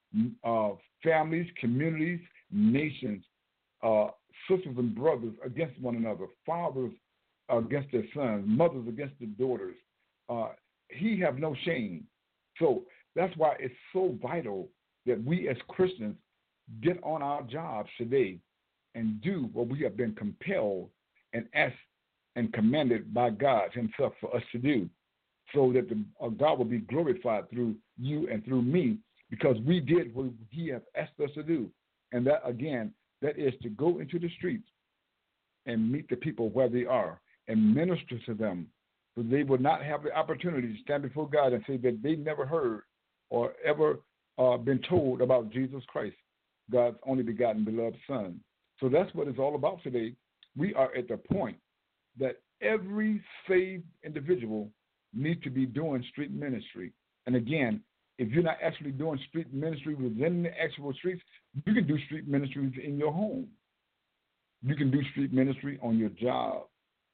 families, communities, nations, sisters and brothers against one another, fathers against their sons, mothers against their daughters. He have no shame. So that's why it's so vital that we as Christians get on our jobs today and do what we have been compelled and asked and commanded by God himself for us to do, so that God will be glorified through you and through me, because we did what he has asked us to do. And that, again, that is to go into the streets and meet the people where they are and minister to them, so they will not have the opportunity to stand before God and say that they never heard or ever been told about Jesus Christ, God's only begotten beloved Son. So that's what it's all about today. We are at the point that every saved individual needs to be doing street ministry. And again, if you're not actually doing street ministry within the actual streets, you can do street ministry in your home. You can do street ministry on your job,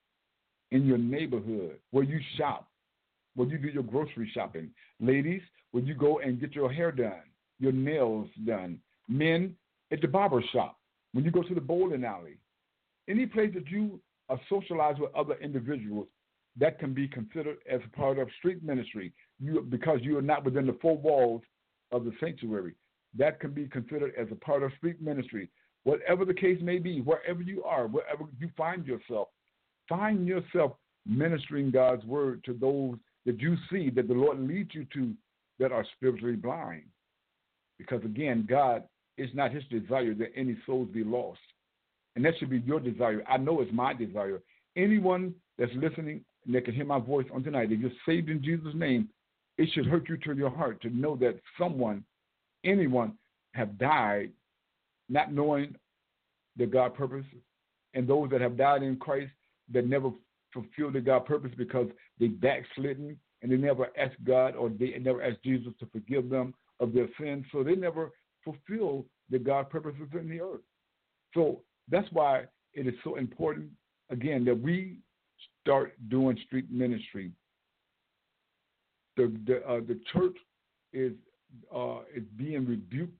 in your neighborhood, where you shop, where you do your grocery shopping. Ladies, where you go and get your hair done, your nails done. Men, at the barber shop, when you go to the bowling alley. Any place that you socialize with other individuals, that can be considered as a part of street ministry, because you are not within the four walls of the sanctuary. that can be considered as a part of street ministry. Whatever the case may be, wherever you are, wherever you find yourself ministering God's word to those that you see that the Lord leads you to that are spiritually blind. Because again, God, it's not his desire that any souls be lost. And that should be your desire. I know it's my desire. Anyone that's listening and that can hear my voice on tonight, if you're saved in Jesus' name, it should hurt you to your heart to know that anyone have died not knowing the God purpose, and those that have died in Christ that never fulfilled the God purpose because they backslidden and they never asked God or they never asked Jesus to forgive them of their sins, so they never fulfill the God purposes in the earth. So that's why it is so important, again, that we start doing street ministry. The church is being rebuked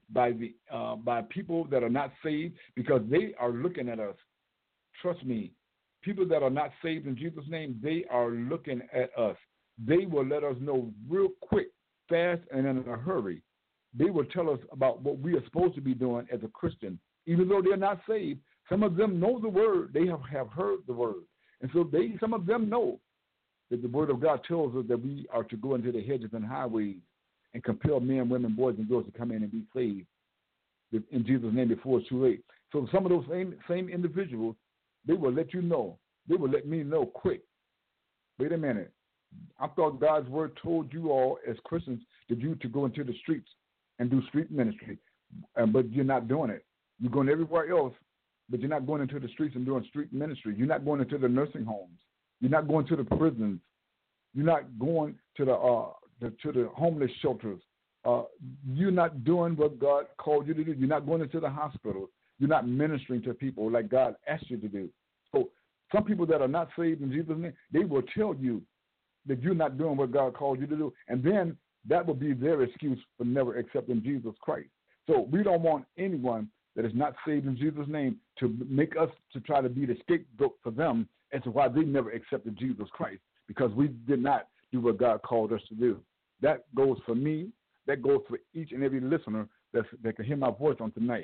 by people that are not saved because they are looking at us. Trust me, people that are not saved in Jesus' name, they are looking at us. They will let us know real quick, fast, and in a hurry. They will tell us about what we are supposed to be doing as a Christian, even though they're not saved. Some of them know the word. They have heard the word. And so some of them know that the word of God tells us that we are to go into the hedges and highways and compel men, women, boys, and girls to come in and be saved in Jesus' name before it's too late. So some of those same individuals, they will let you know. They will let me know quick. Wait a minute. I thought God's word told you all as Christians to go into the streets and do street ministry, but you're not doing it. You're going everywhere else, but you're not going into the streets and doing street ministry. You're not going into the nursing homes. You're not going to the prisons. You're not going to the homeless shelters. You're not doing what God called you to do. You're not going into the hospitals. You're not ministering to people like God asked you to do. So some people that are not saved in Jesus' name, they will tell you that you're not doing what God called you to do. And then that will be their excuse for never accepting Jesus Christ. So we don't want anyone that is not saved in Jesus' name to make us to try to be the scapegoat for them as to why they never accepted Jesus Christ, because we did not do what God called us to do. That goes for me. That goes for each and every listener that can hear my voice on tonight.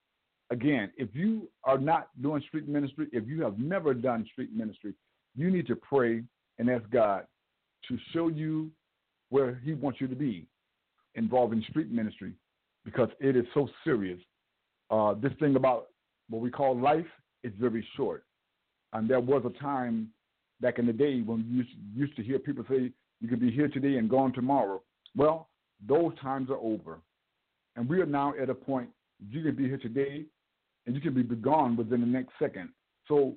Again, if you are not doing street ministry, if you have never done street ministry, you need to pray and ask God to show you where he wants you to be involved in street ministry, because it is so serious. This thing about what we call life is very short. And there was a time back in the day when you used to hear people say, you could be here today and gone tomorrow. Well, those times are over. And we are now at a point, you can be here today and you can be gone within the next second. So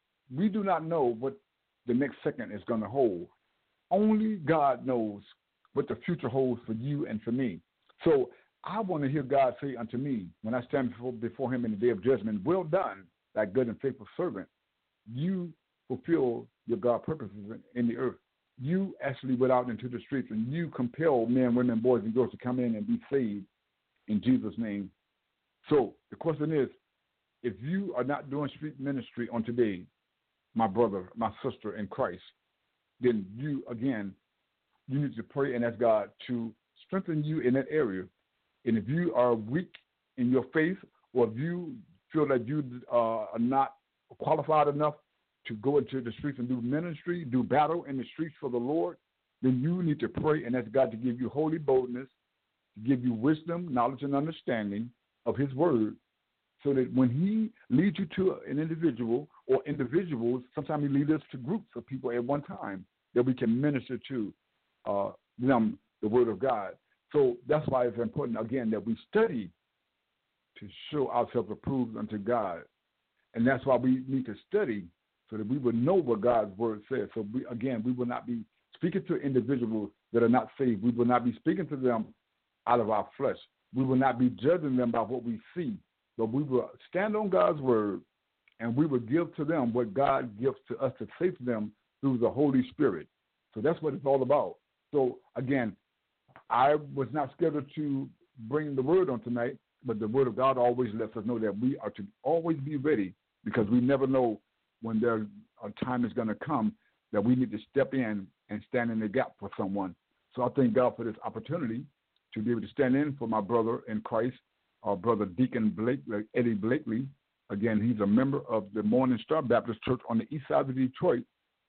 we do not know what the next second is going to hold. Only God knows what the future holds for you and for me. So I want to hear God say unto me when I stand before him in the day of judgment, well done, thy good and faithful servant. You fulfill your God purposes in the earth. You actually went out into the streets and you compel men, women, boys, and girls to come in and be saved in Jesus' name. So the question is, if you are not doing street ministry on today, my brother, my sister in Christ, then you need to pray and ask God to strengthen you in that area. And if you are weak in your faith, or if you feel that you are not qualified enough to go into the streets and do ministry, do battle in the streets for the Lord, then you need to pray and ask God to give you holy boldness, to give you wisdom, knowledge, and understanding of his word, so that when he leads you to an individual or individuals, sometimes he leads us to groups of people at one time, that we can minister to them the word of God. So that's why it's important, again, that we study to show ourselves approved unto God. And that's why we need to study so that we will know what God's word says. So, we will not be speaking to individuals that are not saved. We will not be speaking to them out of our flesh. We will not be judging them by what we see, but we will stand on God's word, and we will give to them what God gives to us to say to them through the Holy Spirit. So that's what it's all about. So, again, I was not scheduled to bring the word on tonight, but the word of God always lets us know that we are to always be ready, because we never know when a time is going to come that we need to step in and stand in the gap for someone. So I thank God for this opportunity to be able to stand in for my brother in Christ, our brother Deacon Eddie Blakely. Again, he's a member of the Morning Star Baptist Church on the east side of Detroit.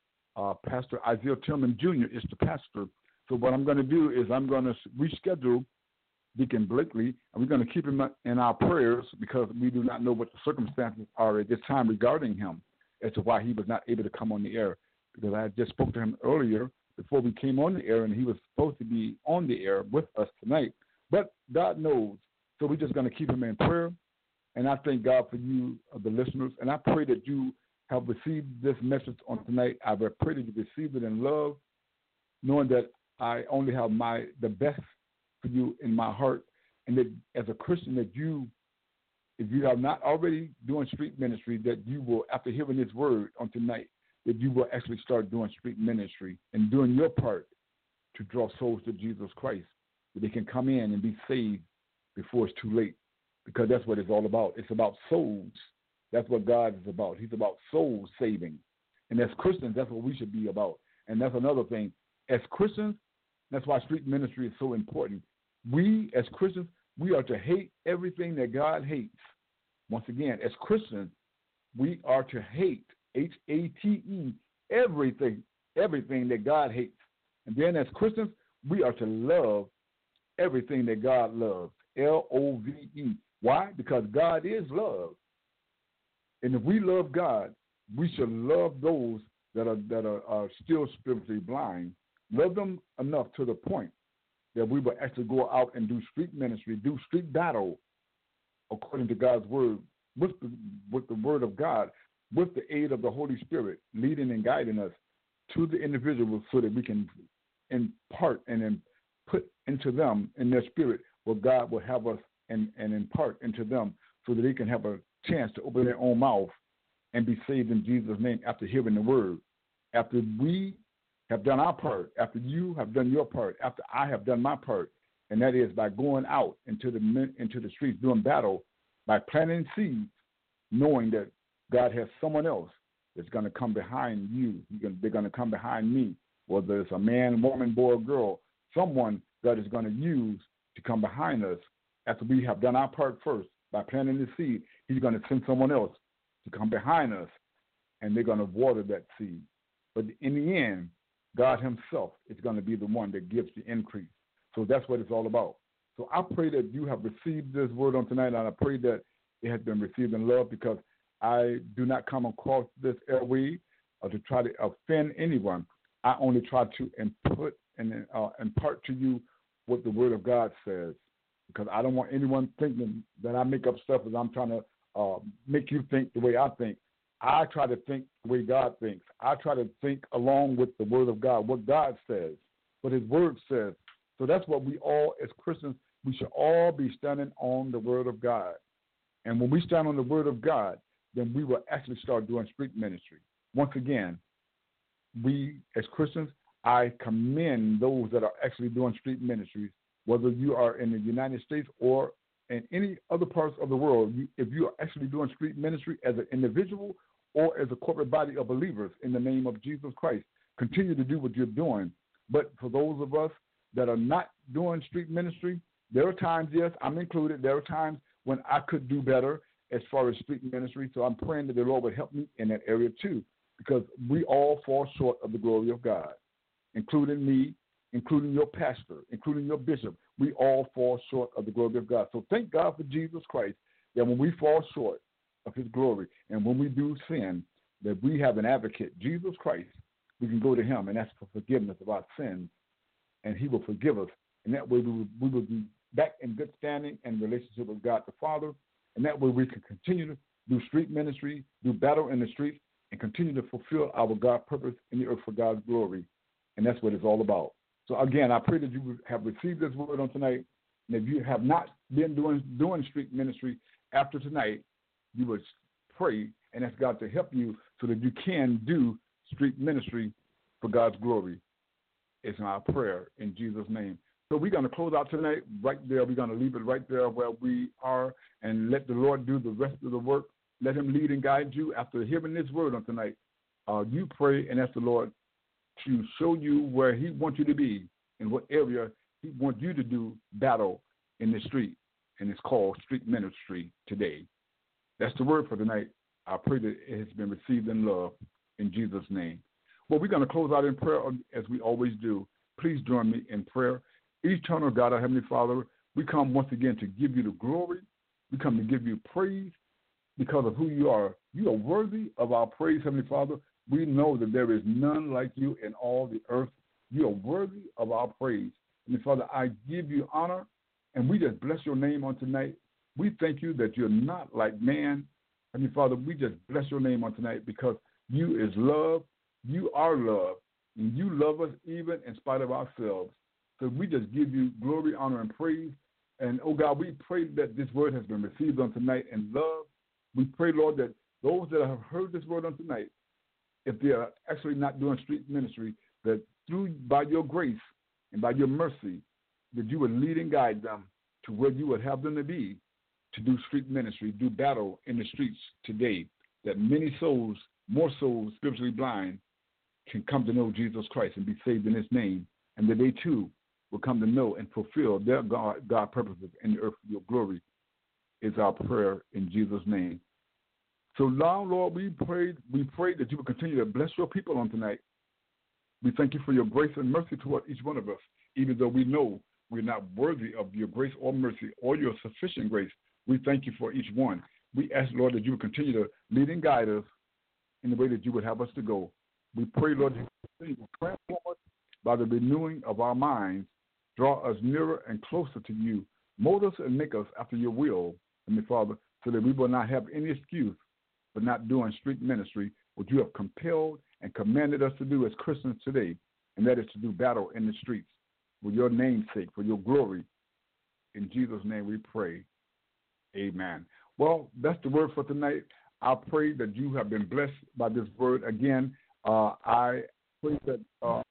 Pastor Isaiah Tillman Jr. is the pastor. So what I'm going to do is I'm going to reschedule Deacon Blakely, and we're going to keep him in our prayers because we do not know what the circumstances are at this time regarding him as to why he was not able to come on the air. Because I just spoke to him earlier before we came on the air, and he was supposed to be on the air with us tonight. But God knows. So we're just going to keep him in prayer. And I thank God for you, the listeners, and I pray that you have received this message on tonight. I pray that you received it in love, knowing that I only have the best for you in my heart, and that as a Christian, that you, if you are not already doing street ministry, that you will, after hearing this word on tonight, that you will actually start doing street ministry and doing your part to draw souls to Jesus Christ, that they can come in and be saved before it's too late, because that's what it's all about. It's about souls. That's what God is about. He's about soul saving. And as Christians, that's what we should be about. And that's another thing. As Christians, that's why street ministry is so important. We, as Christians, we are to hate everything that God hates. Once again, as Christians, we are to hate, H-A-T-E, everything that God hates. And then as Christians, we are to love everything that God loves, L-O-V-E. Why? Because God is love. And if we love God, we should love those that are still spiritually blind. Love them enough to the point that we will actually go out and do street ministry, do street battle according to God's word, with the word of God, with the aid of the Holy Spirit, leading and guiding us to the individuals so that we can impart and put into them in their spirit what God will have us and impart into them so that they can have a chance to open their own mouth and be saved in Jesus' name after hearing the word. After we have done our part, after you have done your part, after I have done my part, and that is by going out into the streets, doing battle, by planting seeds, knowing that God has someone else that's going to come behind you. They're going to come behind me, whether it's a man, woman, boy, or girl, someone God is going to use to come behind us after we have done our part first. By planting the seed, he's going to send someone else to come behind us, and they're going to water that seed. But in the end, God himself is going to be the one that gives the increase. So that's what it's all about. So I pray that you have received this word on tonight, and I pray that it has been received in love, because I do not come across this airway to try to offend anyone. I only try to input and impart to you what the word of God says, because I don't want anyone thinking that I make up stuff as I'm trying to make you think the way I think. I try to think the way God thinks. I try to think along with the word of God, what God says, what his word says. So that's what we all, as Christians, we should all be standing on the word of God. And when we stand on the word of God, then we will actually start doing street ministry. Once again, we, as Christians, I commend those that are actually doing street ministries, whether you are in the United States or in any other parts of the world. If you are actually doing street ministry as an individual or as a corporate body of believers in the name of Jesus Christ, continue to do what you're doing. But for those of us that are not doing street ministry, there are times, yes, I'm included, there are times when I could do better as far as street ministry. So I'm praying that the Lord would help me in that area too, because we all fall short of the glory of God, including me, including your pastor, including your bishop. We all fall short of the glory of God. So thank God for Jesus Christ, that when we fall short of his glory and when we do sin, that we have an advocate, Jesus Christ. We can go to him and ask for forgiveness of our sins, and he will forgive us. And that way we will be back in good standing and relationship with God the Father. And that way we can continue to do street ministry, do battle in the streets, and continue to fulfill our God purpose in the earth for God's glory. And that's what it's all about. So again, I pray that you have received this word on tonight. And if you have not been doing street ministry after tonight, you would pray and ask God to help you so that you can do street ministry for God's glory. It's our prayer in Jesus' name. So we're going to close out tonight right there. We're going to leave it right there where we are and let the Lord do the rest of the work. Let him lead and guide you. After hearing this word on tonight, you pray and ask the Lord to show you where he wants you to be, in what area He wants you to do battle in the street, and it's called street ministry today. That's the word for tonight. I pray that it has been received in love in Jesus' name. Well, we're going to close out in prayer as we always do. Please join me in prayer. Eternal God, our Heavenly Father, we come once again to give you the glory. We come to give you praise because of who you are. You are worthy of our praise, Heavenly Father. We know that there is none like you in all the earth. You are worthy of our praise. Heavenly Father, I give you honor, and we just bless your name on tonight. We thank you that you're not like man. Heavenly Father, we just bless your name on tonight because you is love. You are love, and you love us even in spite of ourselves. So we just give you glory, honor, and praise. And, oh God, we pray that this word has been received on tonight in love. We pray, Lord, that those that have heard this word on tonight, if they are actually not doing street ministry, that by your grace and by your mercy, that you would lead and guide them to where you would have them to be, to do street ministry, do battle in the streets today, that many souls, more souls spiritually blind, can come to know Jesus Christ and be saved in his name, and that they too will come to know and fulfill their God purposes in the earth for your glory is our prayer in Jesus' name. So now, Lord, we pray that you will continue to bless your people on tonight. We thank you for your grace and mercy toward each one of us, even though we know we're not worthy of your grace or mercy or your sufficient grace. We thank you for each one. We ask, Lord, that you will continue to lead and guide us in the way that you would have us to go. We pray, Lord, that you continue to transform us by the renewing of our minds, draw us nearer and closer to you, mold us and make us after your will, Heavenly Father, so that we will not have any excuse for not doing street ministry, what you have compelled and commanded us to do as Christians today, and that is to do battle in the streets for your name's sake, for your glory. In Jesus' name we pray. Amen. Well, that's the word for tonight. I pray that you have been blessed by this word. Again, I pray that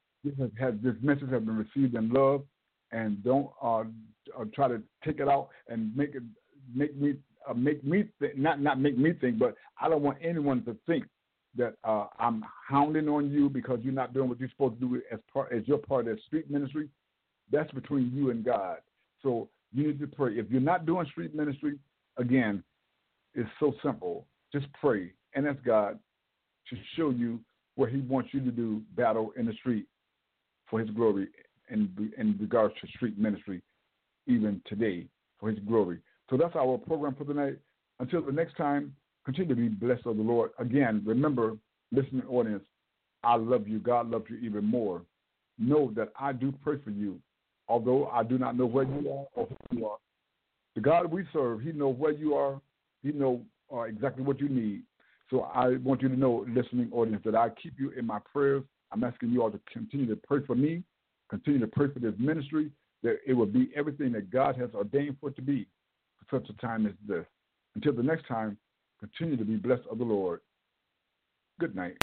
this message has been received in love, and don't try to take it out and make me think, not make me think, but I don't want anyone to think that I'm hounding on you because you're not doing what you're supposed to do as your part of street ministry. That's between you and God. So you need to pray. If you're not doing street ministry, again, it's so simple. Just pray and ask God to show you where he wants you to do battle in the street for his glory in regards to street ministry, even today, for his glory. So that's our program for tonight. Until the next time, continue to be blessed of the Lord. Again, remember, listening audience, I love you. God loves you even more. Know that I do pray for you, although I do not know where you are or who you are. The God we serve, he knows where you are. He knows exactly what you need. So I want you to know, listening audience, that I keep you in my prayers. I'm asking you all to continue to pray for me, continue to pray for this ministry, that it will be everything that God has ordained for it to be for such a time as this. Until the next time, continue to be blessed of the Lord. Good night.